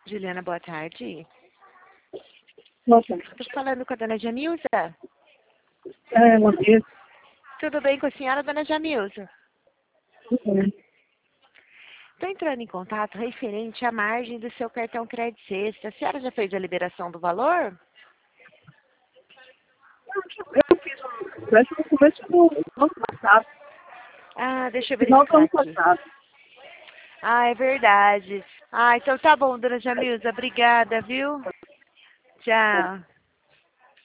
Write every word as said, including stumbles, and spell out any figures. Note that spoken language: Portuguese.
Juliana, boa tarde. Nossa, Estou falando com a dona Jamilza. é uma vez. Tudo bem com a senhora, dona Jamilza? Estou entrando em contato referente à margem do seu cartão Crédito Sexta. A senhora já fez a liberação do valor? Eu fiz um empréstimo no começo do ano passado, Ah, deixa eu final do verificar ano aqui. passado. Ah, é verdade. Ah, então tá bom, dona Jamilza. Obrigada, viu? Tchau.